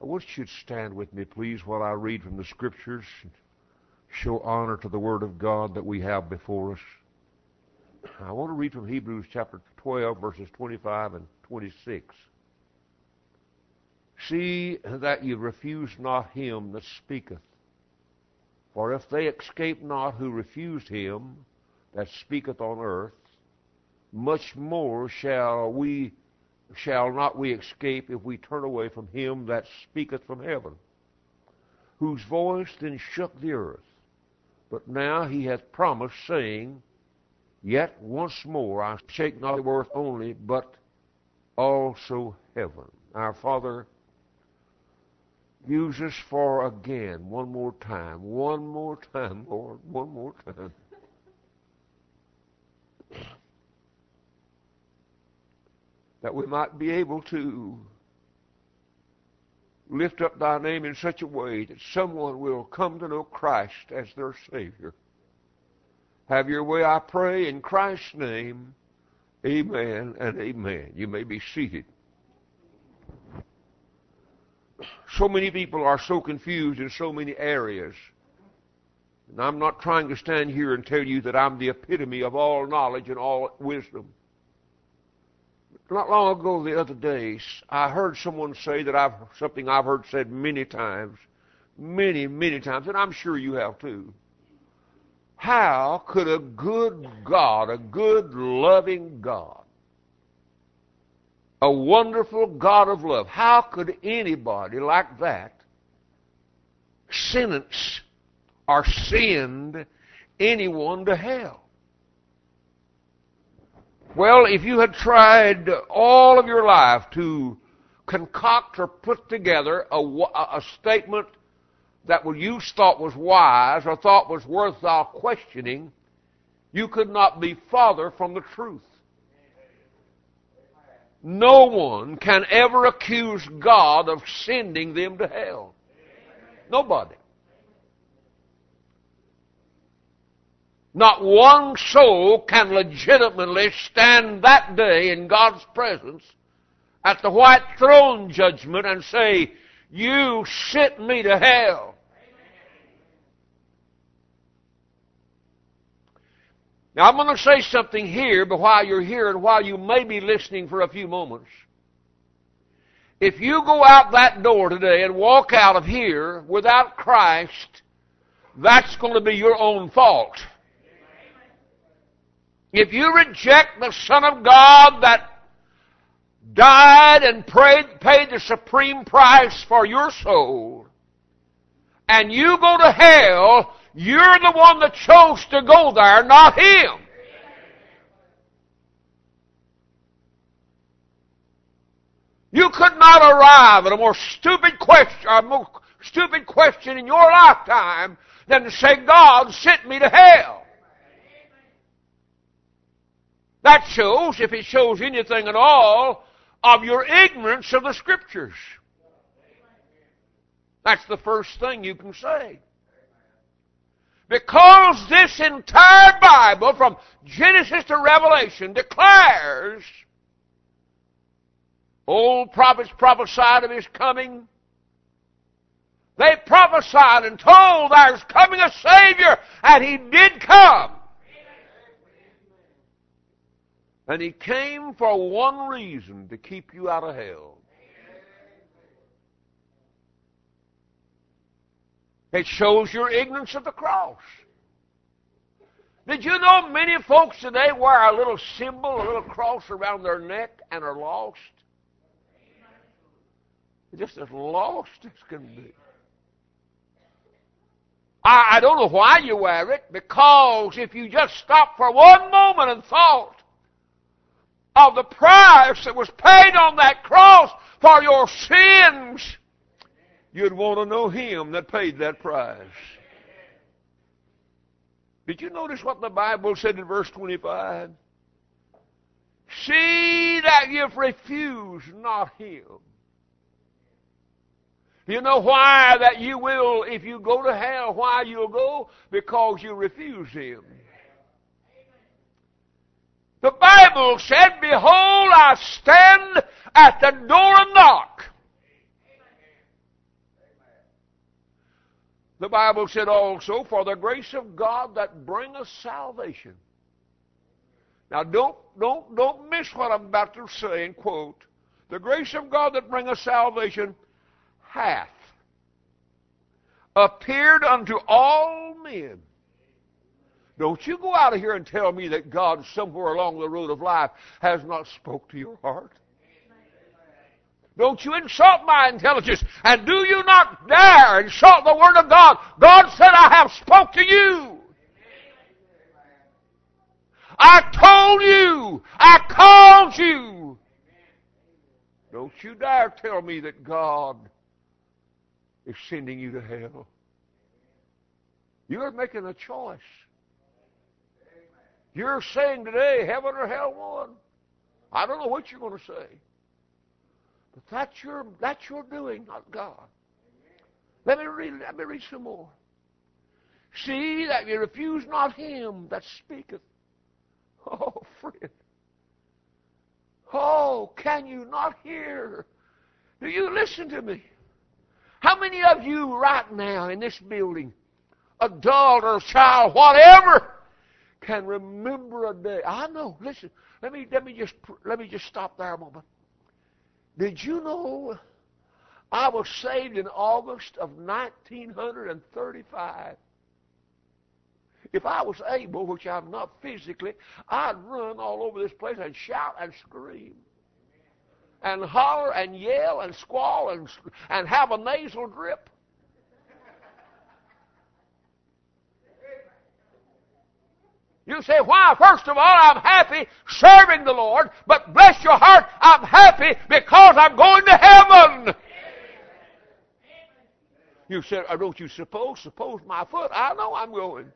I wish you'd stand with me, please, while I read from the Scriptures and show honor to the Word of God that we have before us. I want to read from Hebrews chapter 12, verses 25 and 26. See that you refuse not him that speaketh. For if they escape not who refused him that speaketh on earth, much more shall not we escape if we turn away from him that speaketh from heaven, whose voice then shook the earth. But now he hath promised, saying, Yet once more I shake not the earth only, but also heaven. Our Father, use us for again, one more time, Lord, one more time. That we might be able to lift up thy name in such a way that someone will come to know Christ as their Savior. Have your way, I pray, in Christ's name. Amen and amen. You may be seated. So many people are so confused in so many areas. And I'm not trying to stand here and tell you that I'm the epitome of all knowledge and all wisdom. Not long ago, the other day, I heard someone say that something I've heard said many times, many times, and I'm sure you have too. How could a good God, a good, loving God, a wonderful God of love, how could anybody like that sentence or send anyone to hell? Well, if you had tried all of your life to concoct or put together a statement that you thought was wise or thought was worthwhile questioning, you could not be farther from the truth. No one can ever accuse God of sending them to hell. Nobody. Not one soul can legitimately stand that day in God's presence at the white throne judgment and say, You sent me to hell. Now, I'm going to say something here, but while you're here and while you may be listening for a few moments, if you go out that door today and walk out of here without Christ, that's going to be your own fault. If you reject the Son of God that died and paid the supreme price for your soul, and you go to hell, you're the one that chose to go there, not Him. You could not arrive at a more stupid question in your lifetime than to say, God sent me to hell. That shows, if it shows anything at all, of your ignorance of the Scriptures. That's the first thing you can say. Because this entire Bible, from Genesis to Revelation, declares old prophets prophesied of His coming. They prophesied and told there's coming a Savior, and He did come. And He came for one reason, to keep you out of hell. It shows your ignorance of the cross. Did you know many folks today wear a little symbol, a little cross around their neck and are lost? They're just as lost as can be. I don't know why you wear it, because if you just stop for one moment and thought of the price that was paid on that cross for your sins, you'd want to know Him that paid that price. Did you notice what the Bible said in verse 25? See that you refuse not Him. You know why that you will, if you go to hell, why you'll go? Because you refuse Him. The Bible said, Behold, I stand at the door and knock. The Bible said also, for the grace of God that bringeth salvation. Now don't miss what I'm about to say and quote. The grace of God that bringeth salvation hath appeared unto all men. Don't you go out of here and tell me that God somewhere along the road of life has not spoke to your heart. Don't you insult my intelligence, and do you not dare insult the Word of God. God said, I have spoke to you. I told you. I called you. Don't you dare tell me that God is sending you to hell. You're making a choice. You're saying today, heaven or hell one. I don't know what you're going to say. But that's your doing, not God. Let me read some more. See that you refuse not him that speaketh. Oh, friend. Oh, can you not hear? Do you listen to me? How many of you right now in this building, adult or child, whatever, can remember a day? I know. Listen. Let me just stop there a moment. Did you know I was saved in August of 1935? If I was able, which I'm not physically, I'd run all over this place and shout and scream and holler and yell and squall and have a nasal drip. You say, why? First of all, I'm happy serving the Lord, but bless your heart, I'm happy because I'm going to heaven. You said, oh, don't you suppose my foot, I know I'm going.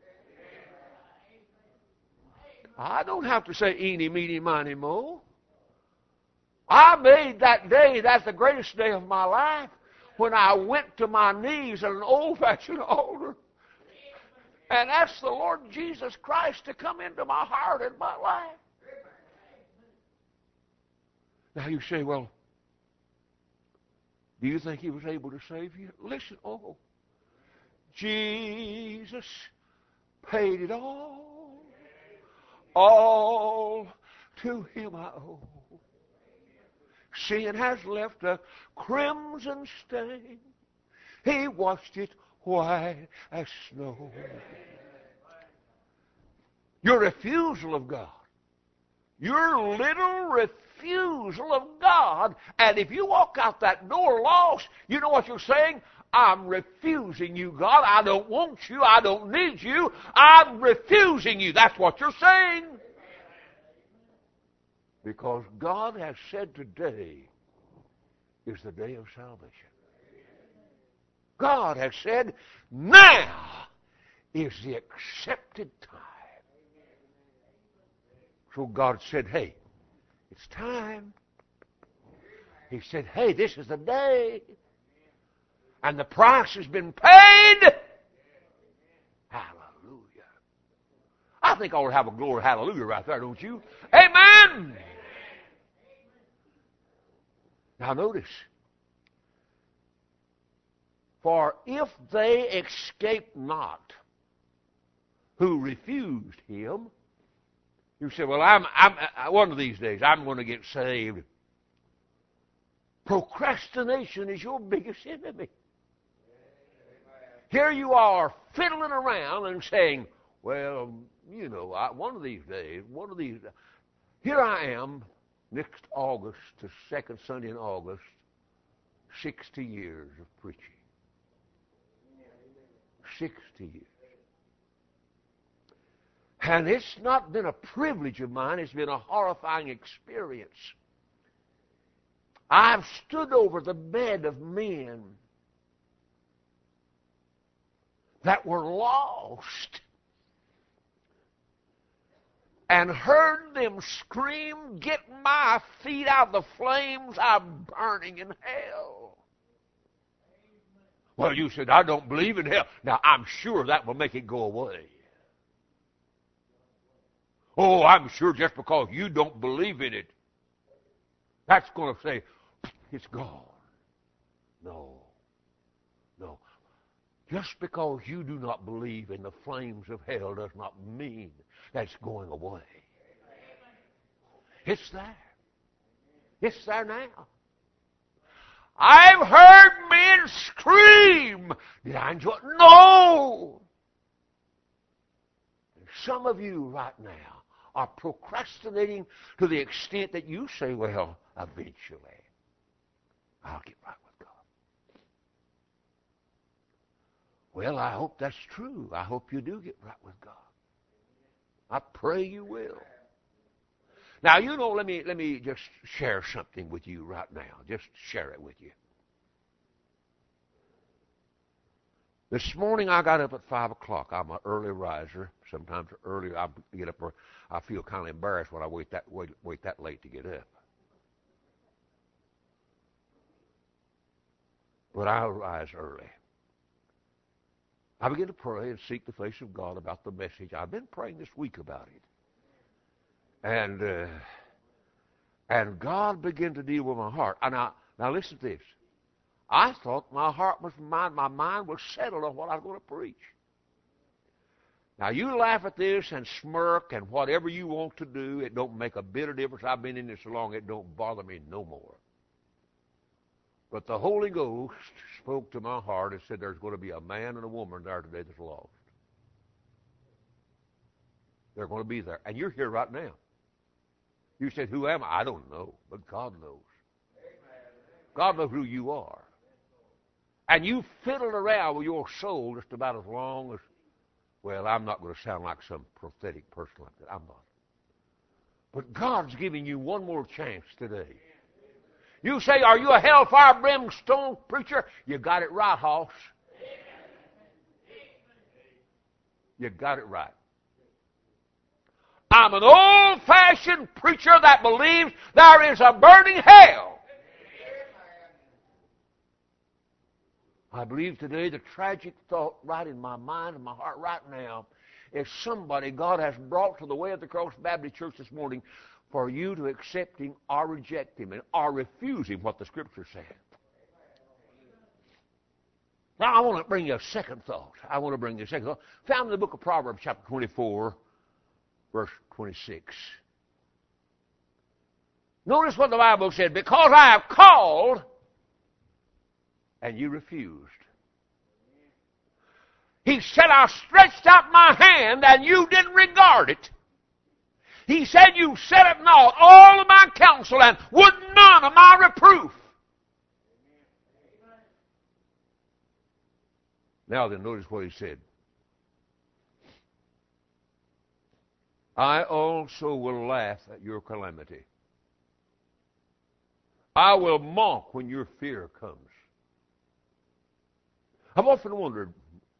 I don't have to say eeny, meeny, miny, mo. I made that day, that's the greatest day of my life, when I went to my knees at an old-fashioned altar and asked the Lord Jesus Christ to come into my heart and my life. Now you say, well, do you think he was able to save you? Listen, Jesus paid it all. All to him I owe. Sin has left a crimson stain. He washed it white as snow. Your refusal of God, your little refusal of God, and if you walk out that door lost, you know what you're saying? I'm refusing you, God. I don't want you. I don't need you. I'm refusing you. That's what you're saying. Because God has said today is the day of salvation. God has said, now is the accepted time. So God said, hey, it's time. He said, hey, this is the day. And the price has been paid. Hallelujah. I think I ought to have a glory hallelujah right there, don't you? Amen. Now notice. For if they escape not who refused him, you say, well, I'm one of these days I'm going to get saved. Procrastination is your biggest enemy. Here you are fiddling around and saying, well, you know, one of these days. Here I am, next August, the second Sunday in August, 60 years of preaching. 60 years. And it's not been a privilege of mine, it's been a horrifying experience. I've stood over the bed of men that were lost and heard them scream, get my feet out of the flames, I'm burning in hell. Well, you said, I don't believe in hell. Now, I'm sure that will make it go away. Oh, I'm sure just because you don't believe in it, that's going to say, it's gone. No. Just because you do not believe in the flames of hell does not mean that it's going away. It's there. It's there now. I've heard men scream. Did I enjoy it? No! Some of you right now are procrastinating to the extent that you say, well, eventually, I'll get right with God. Well, I hope that's true. I hope you do get right with God. I pray you will. Now, you know, let me just share something with you right now. Just share it with you. This morning I got up at 5 o'clock. I'm an early riser. Sometimes early I get up. I feel kind of embarrassed when I wait that late to get up. But I'll rise early. I begin to pray and seek the face of God about the message. I've been praying this week about it. And God began to deal with my heart. Now listen to this. I thought my mind was settled on what I was going to preach. Now you laugh at this and smirk and whatever you want to do. It don't make a bit of difference. I've been in this so long, it don't bother me no more. But the Holy Ghost spoke to my heart and said there's going to be a man and a woman there today that's lost. They're going to be there. And you're here right now. You said, who am I? I don't know, but God knows. God knows who you are. And you fiddled around with your soul just about as long as, well, I'm not going to sound like some prophetic person like that. I'm not. But God's giving you one more chance today. You say, are you a hellfire brimstone preacher? You got it right, Hoss. You got it right. I'm an old-fashioned preacher that believes there is a burning hell. I believe today the tragic thought right in my mind and my heart right now is somebody God has brought to the Way of the Cross Baptist Church this morning for you to accept Him or reject Him or refuse Him, what the Scripture said. Now, I want to bring you a second thought. Found in the book of Proverbs, chapter 24, verse 26. Notice what the Bible said. Because I have called, and you refused. He said, I stretched out my hand, and you didn't regard it. He said, you set at naught all of my counsel, and would none of my reproof. Now then, notice what he said. I also will laugh at your calamity. I will mock when your fear comes. I've often wondered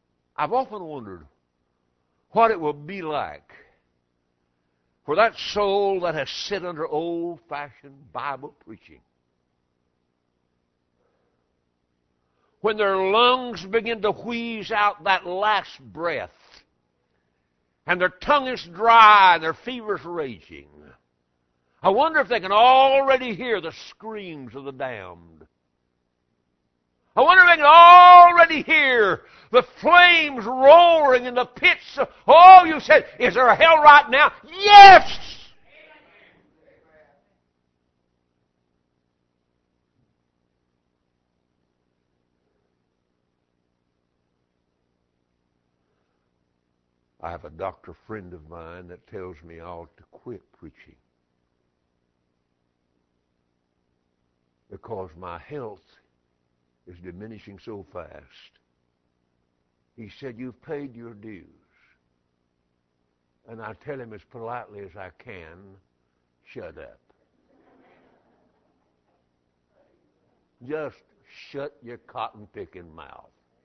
what it will be like for that soul that has sit under old-fashioned Bible preaching, when their lungs begin to wheeze out that last breath, and their tongue is dry and their fever's raging. I wonder if they can already hear the screams of the damned. I wonder if they can already hear the flames roaring in the pits of, oh, you said, is there a hell right now? Yes! I have a doctor friend of mine that tells me I ought to quit preaching because my health is diminishing so fast. He said, you've paid your dues. And I tell him as politely as I can, shut up. Just shut your cotton-picking mouth.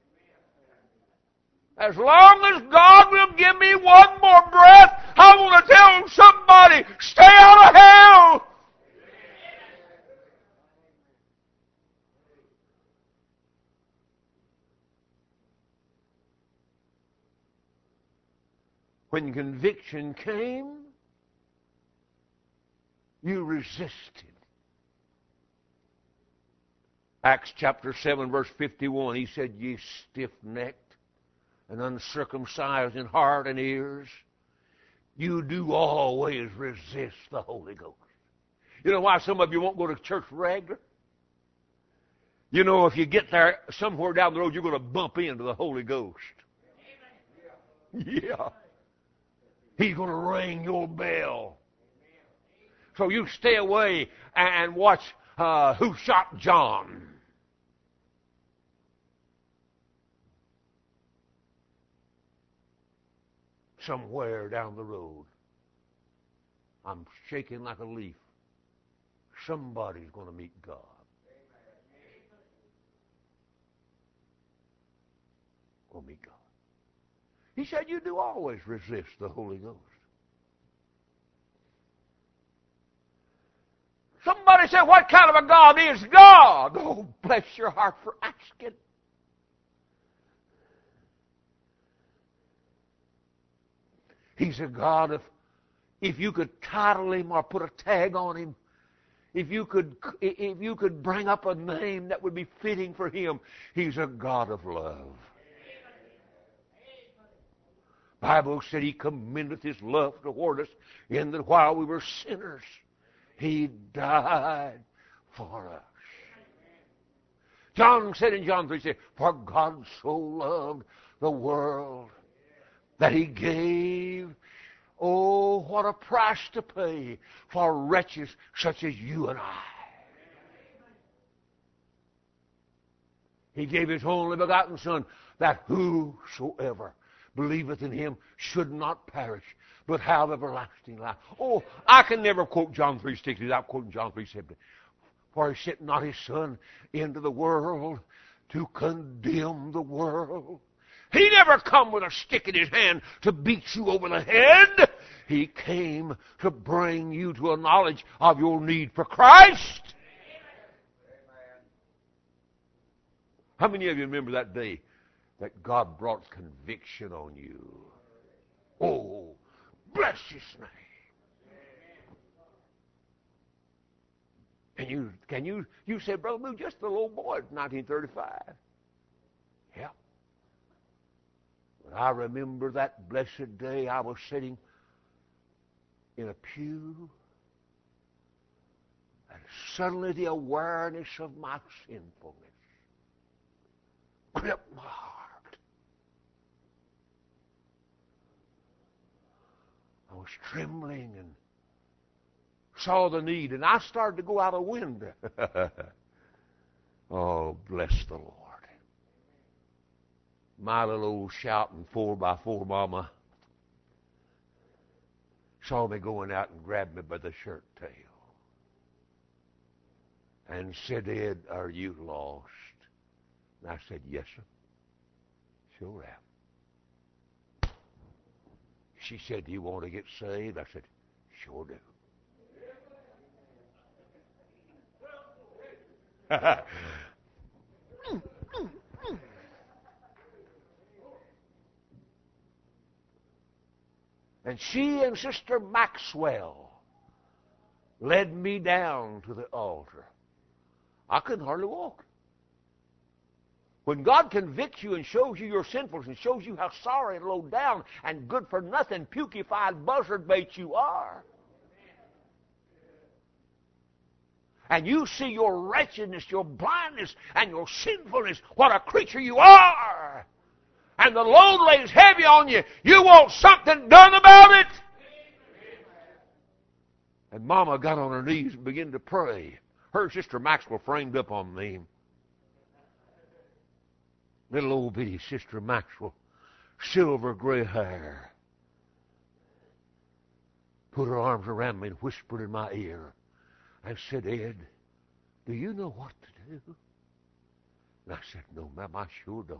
As long as God will give me one more breath, I want to tell somebody, stay out of hell. When conviction came, you resisted. Acts chapter 7, verse 51, he said, ye stiff-necked and uncircumcised in heart and ears, you do always resist the Holy Ghost. You know why some of you won't go to church regular? You know, if you get there somewhere down the road, you're going to bump into the Holy Ghost. Yeah. He's going to ring your bell. So you stay away and watch Who Shot John. Somewhere down the road, I'm shaking like a leaf. Somebody's going to meet God. Going to meet God. He said, you do always resist the Holy Ghost. Somebody said, what kind of a God is God? Oh, bless your heart for asking. He's a God of, if you could title him or put a tag on him, if you could bring up a name that would be fitting for him, he's a God of love. The Bible said he commendeth his love toward us in that while we were sinners, he died for us. John said in John 3, said, for God so loved the world that he gave, oh, what a price to pay for wretches such as you and I. He gave his only begotten Son, that whosoever believeth in him should not perish, but have everlasting life. Oh, I can never quote John 3:60 without quoting John 3:70. For he sent not his Son into the world to condemn the world. He never come with a stick in his hand to beat you over the head. He came to bring you to a knowledge of your need for Christ. How many of you remember that day that God brought conviction on you? Oh, bless his name. And you said, Brother Boo, just a little boy, 1935. Yeah. But I remember that blessed day I was sitting in a pew, and suddenly the awareness of my sinfulness gripped my heart. I was trembling and saw the need, and I started to go out a window. Oh, bless the Lord. My little old shouting 4x4 mama saw me going out and grabbed me by the shirt tail and said, Ed, are you lost? And I said, yes, sir. Sure am. She said, do you want to get saved? I said, sure do. And she and Sister Maxwell led me down to the altar. I couldn't hardly walk. When God convicts you and shows you your sinfulness and shows you how sorry and low down and good for nothing, pukified buzzard bait you are, and you see your wretchedness, your blindness, and your sinfulness, what a creature you are, and the load lays heavy on you, you want something done about it. And Mama got on her knees and began to pray. Her Sister Maxwell framed up on me. Little old bitty Sister Maxwell, silver gray hair, put her arms around me and whispered in my ear and said, Ed, do you know what to do? And I said, no, ma'am, I sure don't.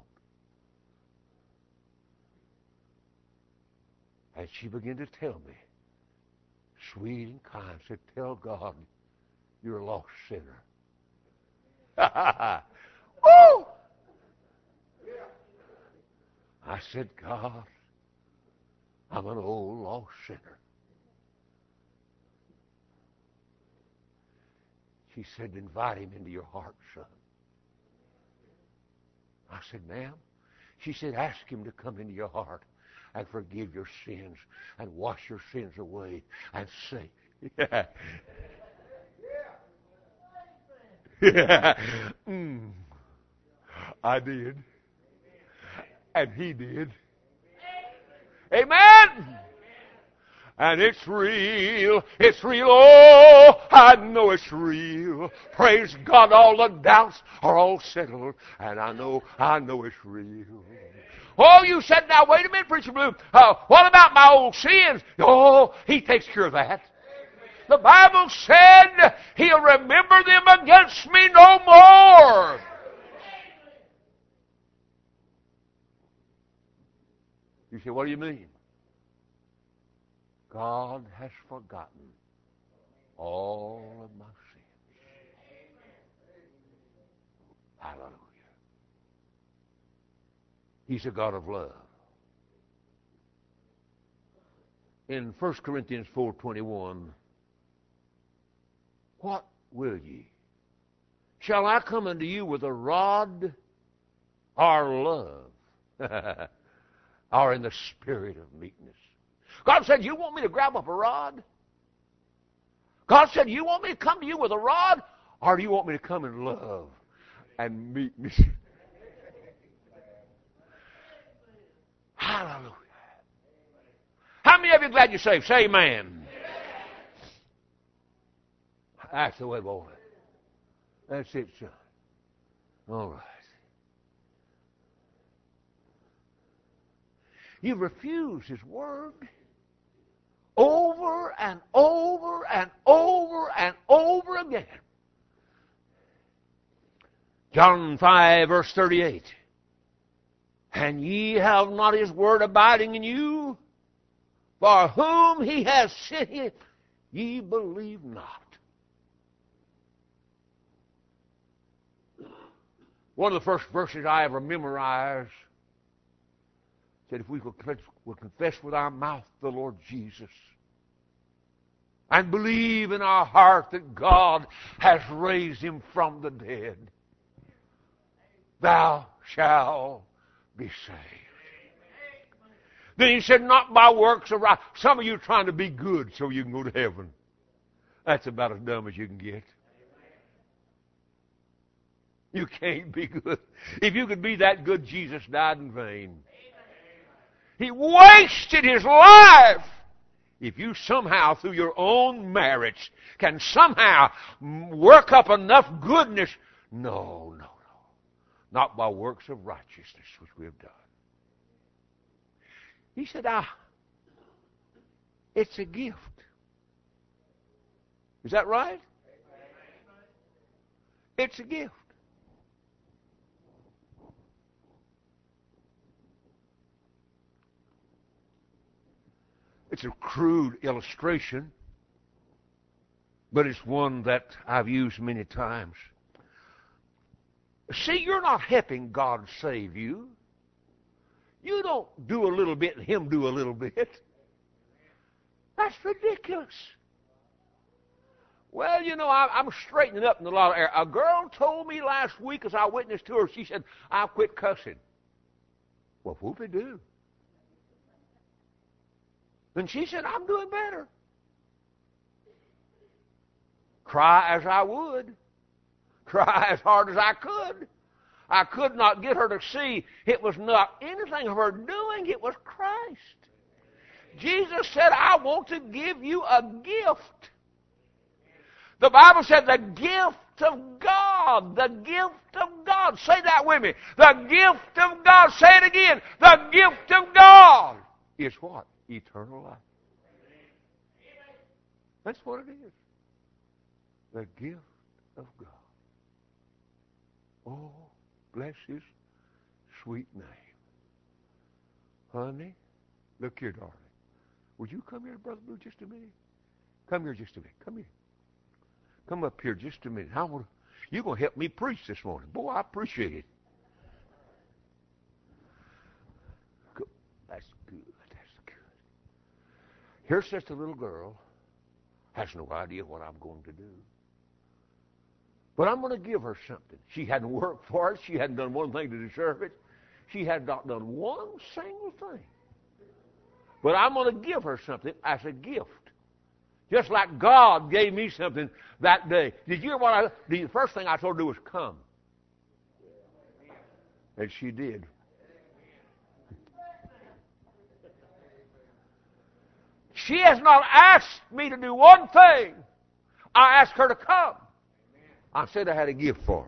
And she began to tell me, sweet and kind, said, tell God you're a lost sinner. Woo! I said, God, I'm an old lost sinner. She said, invite him into your heart, son. I said, ma'am, She said, ask him to come into your heart and forgive your sins and wash your sins away and say, yeah. Yeah. I did. And he did. Amen. And it's real. It's real. Oh, I know it's real. Praise God, all the doubts are all settled. And I know it's real. Oh, you said, now wait a minute, Preacher Blue. What about my old sins? Oh, he takes care of that. The Bible said he'll remember them against me no more. You say, what do you mean? God has forgotten all of my sins. Hallelujah. He's a God of love. In 1 Corinthians 4:21, what will ye? Shall I come unto you with a rod or love? Or in the spirit of meekness? God said, you want me to grab up a rod? God said, you want me to come to you with a rod? Or do you want me to come in love and meekness? Hallelujah. How many of you are glad you're saved? Say amen. That's the way, boy. That's it, son. All right. You refuse His Word over and over and over and over again. John 5, verse 38. And ye have not His Word abiding in you, for whom He has sent Him, ye believe not. One of the first verses I ever memorized said, if we will confess with our mouth the Lord Jesus and believe in our heart that God has raised Him from the dead, thou shalt be saved. Then He said, not by works of right. Some of you are trying to be good so you can go to heaven. That's about as dumb as you can get. You can't be good. If you could be that good, Jesus died in vain. He wasted His life. If you somehow, through your own merits, can somehow work up enough goodness, no. Not by works of righteousness which we have done. He said, it's a gift. Is that right? It's a gift. It's a crude illustration, but it's one that I've used many times. See, you're not helping God save you. You don't do a little bit and Him do a little bit. That's ridiculous. Well, you know, I'm straightening up in a lot of areas. A girl told me last week as I witnessed to her, she said, I'll quit cussing. Well, whoop-de-doo. And she said, I'm doing better. Cry as I would. Cry as hard as I could not get her to see it was not anything of her doing, it was Christ. Jesus said, I want to give you a gift. The Bible said the gift of God. The gift of God. Say that with me. The gift of God. Say it again. The gift of God is what? Eternal life. That's what it is. The gift of God. Oh, bless His sweet name. Honey, look here, darling. Would you come here, Brother Blue, just a minute? Come here just a minute. Come here. Come up here just a minute. You're going to help me preach this morning. Boy, I appreciate it. Good. That's good. Here's just a little girl, has no idea what I'm going to do. But I'm going to give her something. She hadn't worked for it. She hadn't done one thing to deserve it. She had not done one single thing. But I'm going to give her something as a gift. Just like God gave me something that day. Did you hear what the first thing I told her to do was come. And she did. She has not asked me to do one thing. I asked her to come. I said I had a gift for her.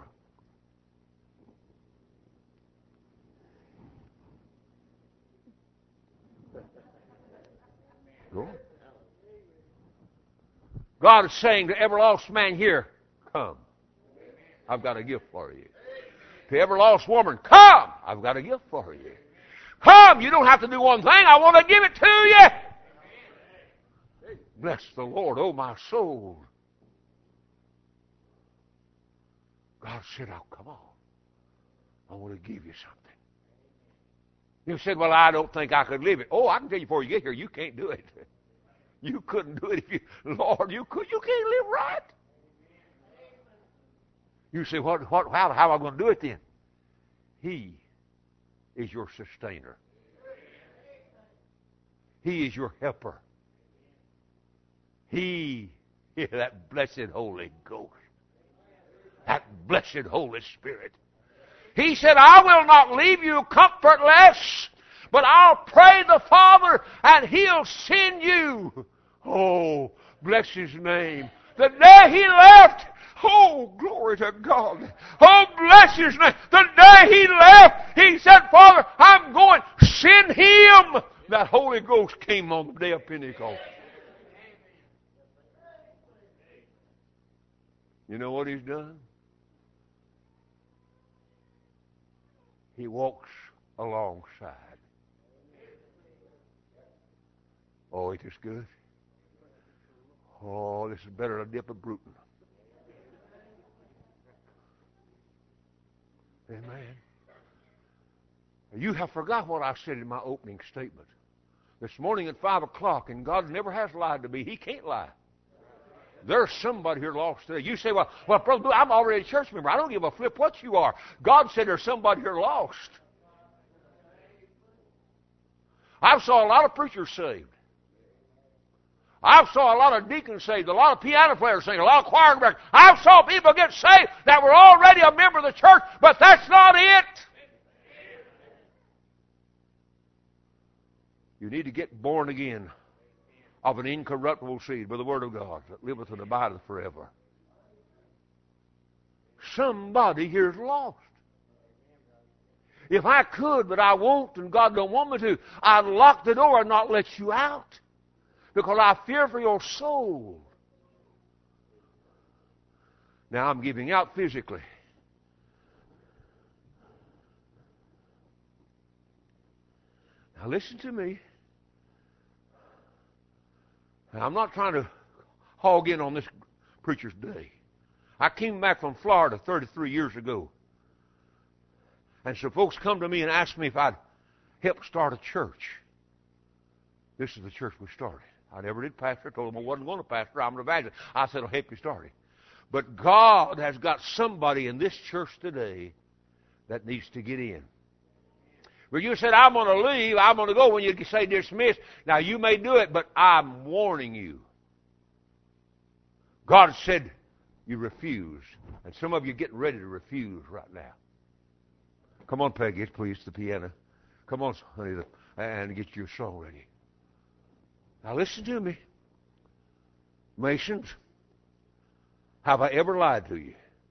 God is saying to every lost man here, come. I've got a gift for you. To every lost woman, come. I've got a gift for you. Come. You don't have to do one thing. I want to give it to you. Bless the Lord, oh my soul. God said, oh, come on. I want to give you something. You said, well, I don't think I could live it. Oh, I can tell you before you get here, you can't do it. You couldn't do it if you, Lord, you can't live right. You say, how am I going to do it then? He is your sustainer. He is your helper. He is that blessed Holy Ghost. That blessed Holy Spirit. He said, I will not leave you comfortless, but I'll pray the Father and He'll send you. Oh, bless His name. The day He left, oh, glory to God. Oh, bless His name. The day He left, He said, Father, I'm going. Send Him. That Holy Ghost came on the day of Pentecost. You know what He's done? He walks alongside. Oh, it is good. Oh, this is better than a dip of Bruton. Amen. You have forgot what I said in my opening statement. This morning at 5 o'clock, and God never has lied to me. He can't lie. There's somebody here lost today. You say, well, Brother, I'm already a church member. I don't give a flip what you are. God said there's somebody here lost. I saw a lot of preachers saved. I saw a lot of deacons saved, a lot of piano players saved, a lot of choir directors. I saw people get saved that were already a member of the church, but that's not it. You need to get born again of an incorruptible seed by the Word of God that liveth and abideth forever. Somebody here is lost. If I could, but I won't, and God don't want me to, I'd lock the door and not let you out. Because I fear for your soul. Now I'm giving out physically. Now listen to me. Now, I'm not trying to hog in on this preacher's day. I came back from Florida 33 years ago. And so folks come to me and ask me if I'd help start a church. This is the church we started. I never did pastor. I told them I wasn't going to pastor. I'm an evangelist. I said, I'll help you start it. But God has got somebody in this church today that needs to get in. Well, you said, I'm going to leave. I'm going to go when you say dismiss. Now, you may do it, but I'm warning you. God said you refuse. And some of you are getting ready to refuse right now. Come on, Peggy, please, the piano. Come on, honey, and get your song ready. Now, listen to me. Masons, have I ever lied to you?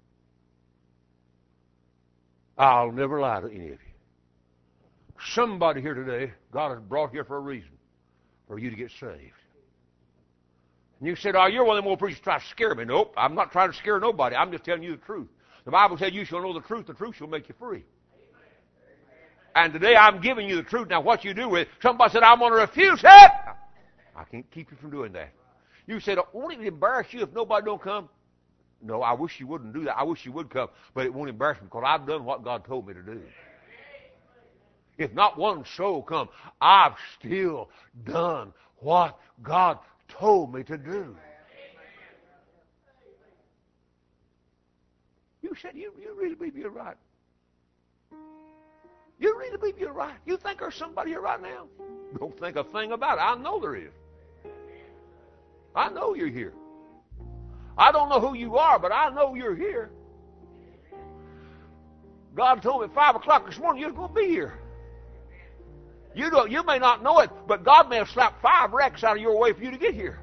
I'll never lie to any of you. Somebody here today, God has brought here for a reason, for you to get saved. And you said, oh, you're one of them old preachers trying to scare me. Nope, I'm not trying to scare nobody. I'm just telling you the truth. The Bible said you shall know the truth shall make you free. And today I'm giving you the truth. Now what you do with it, somebody said, I'm going to refuse it. I can't keep you from doing that. You said, won't it embarrass you if nobody don't come? No, I wish you wouldn't do that. I wish you would come, but it won't embarrass me because I've done what God told me to do. If not one soul come, I've still done what God told me to do. You said, you really believe you're right. You really believe you're right? You think there's somebody here right now? Don't think a thing about it. I know there is. I know you're here. I don't know who you are, but I know you're here. God told me at 5 o'clock this morning you was going to be here. You may not know it, but God may have slapped 5 wrecks out of your way for you to get here.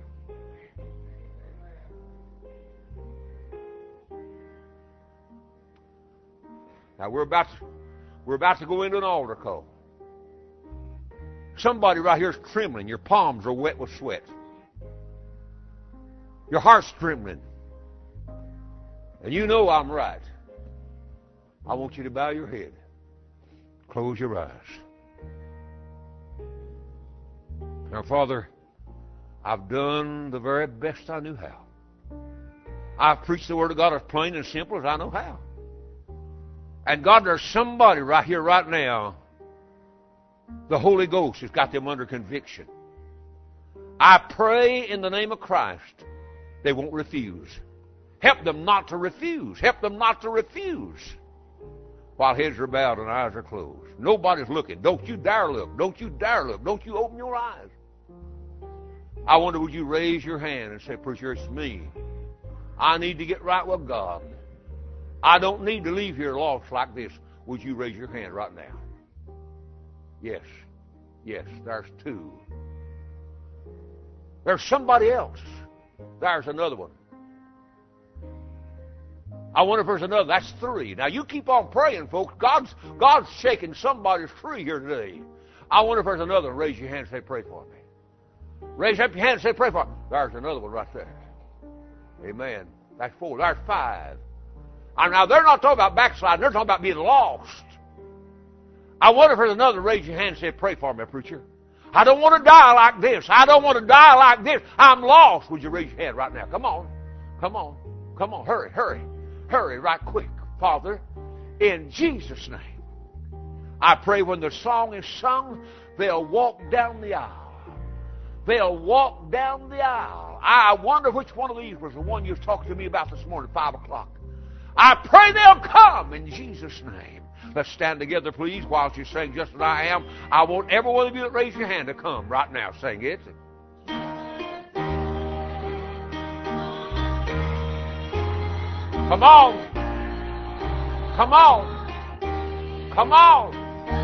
Now we're about to go into an altar call. Somebody right here is trembling. Your palms are wet with sweat. Your heart's trembling. And you know I'm right. I want you to bow your head. Close your eyes. Now, Father, I've done the very best I knew how. I've preached the Word of God as plain and simple as I know how. And God, there's somebody right here, right now, the Holy Ghost has got them under conviction. I pray in the name of Christ they won't refuse. Help them not to refuse. Help them not to refuse. While heads are bowed and eyes are closed. Nobody's looking. Don't you dare look. Don't you dare look. Don't you open your eyes. I wonder, would you raise your hand and say, Preacher, it's me. I need to get right with God. I don't need to leave here lost like this. Would you raise your hand right now? Yes. Yes, there's 2. There's somebody else. There's another one. I wonder if there's another. That's 3. Now, you keep on praying, folks. God's shaking somebody's free here today. I wonder if there's another. Raise your hand and say, pray for me. Raise up your hand and say, pray for me. There's another one right there. Amen. That's 4. There's 5. Now, they're not talking about backsliding. They're talking about being lost. I wonder if there's another. Raise your hand and say, pray for me, preacher. I don't want to die like this. I don't want to die like this. I'm lost. Would you raise your hand right now? Come on. Come on. Come on. Hurry, hurry. Hurry right quick. Father, in Jesus' name, I pray when the song is sung, they'll walk down the aisle. They'll walk down the aisle. I wonder which one of these was the one you was talking to me about this morning at 5 o'clock. I pray they'll come in Jesus' name. Let's stand together, please, while you sing Just As I Am. I want every one of you that raise your hand to come right now. Sing it. Come on. Come on. Come on.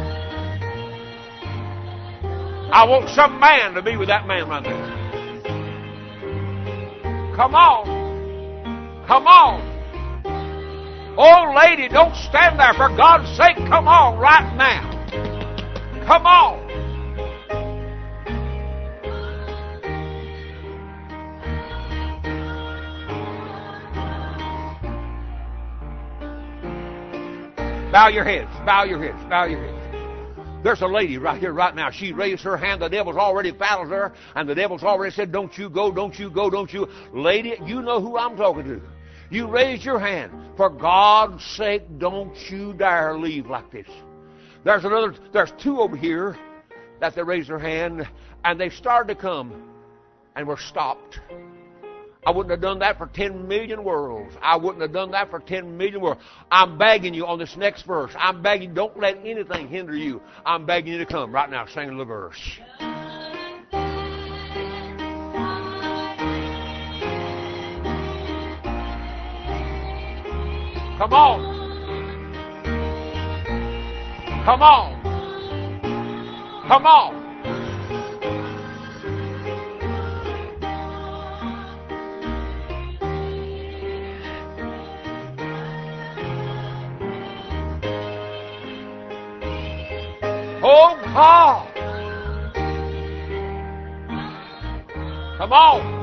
I want some man to be with that man right there. Come on. Come on. Oh, lady, don't stand there. For God's sake, come on right now. Come on. Bow your heads. Bow your heads. Bow your heads. There's a lady right here, right now. She raised her hand. The devil's already fouled her, and the devil's already said, don't you go, don't you go, don't you. Lady, you know who I'm talking to. You raised your hand. For God's sake, don't you dare leave like this. There's 2 over here that they raised their hand, and they started to come, and were stopped. I wouldn't have done that for 10 million worlds. I wouldn't have done that for 10 million worlds. I'm begging you on this next verse. I'm begging you, don't let anything hinder you. I'm begging you to come right now, sing the verse. Come on. Come on. Come on. Oh, God. Come on.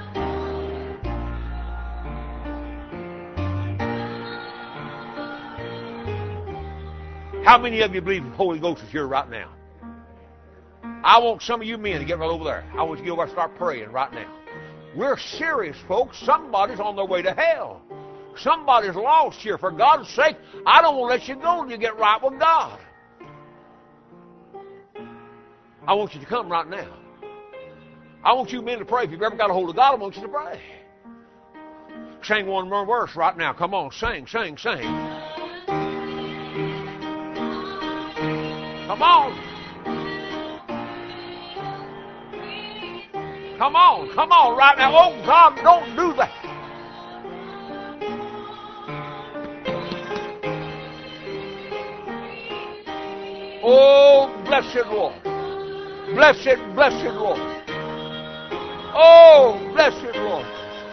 How many of you believe the Holy Ghost is here right now? I want some of you men to get right over there. I want you to go over and start praying right now. We're serious, folks. Somebody's on their way to hell. Somebody's lost here. For God's sake, I don't want to let you go until you get right with God. I want you to come right now. I want you men to pray. If you've ever got a hold of God, I want you to pray. Sing one more verse right now. Come on, sing, sing, sing. Come on. Come on. Come on right now. Oh, God, don't do that. Oh, blessed Lord. Blessed, blessed Lord. Oh, blessed Lord.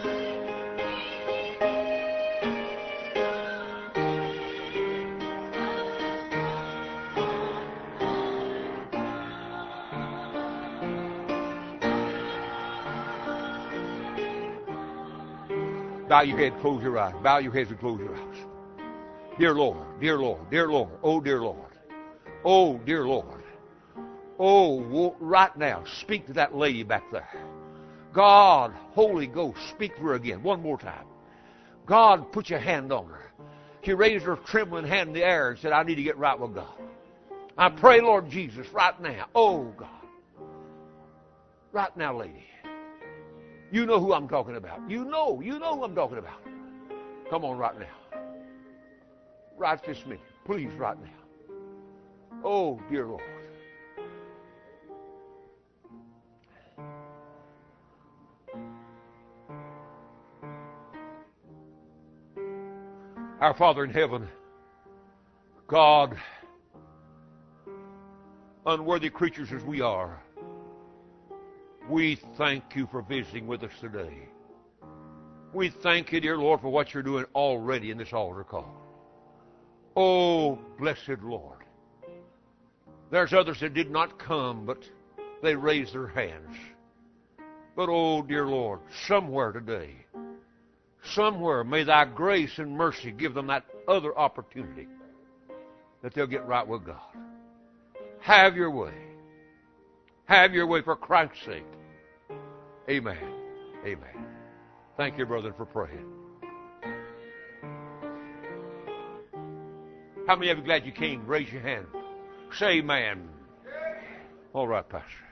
Bow your head, close your eyes. Bow your heads and close your eyes. Dear Lord, dear Lord, dear Lord, oh, dear Lord. Oh, dear Lord. Oh, right now, speak to that lady back there. God, Holy Ghost, speak to her again, one more time. God, put your hand on her. She raised her trembling hand in the air and said, I need to get right with God. I pray, Lord Jesus, right now. Oh, God. Right now, lady. You know who I'm talking about. You know who I'm talking about. Come on right now. Right this minute. Please, right now. Oh, dear Lord. Our Father in heaven, God, unworthy creatures as we are, we thank you for visiting with us today. We thank you, dear Lord, for what you're doing already in this altar call. Oh, blessed Lord. There's others that did not come, but they raised their hands. But, oh, dear Lord, somewhere today, somewhere may thy grace and mercy give them that other opportunity that they'll get right with God. Have your way. Have your way for Christ's sake. Amen. Amen. Thank you, brother, for praying. How many of you glad you came? Raise your hand. Say amen. All right, Pastor.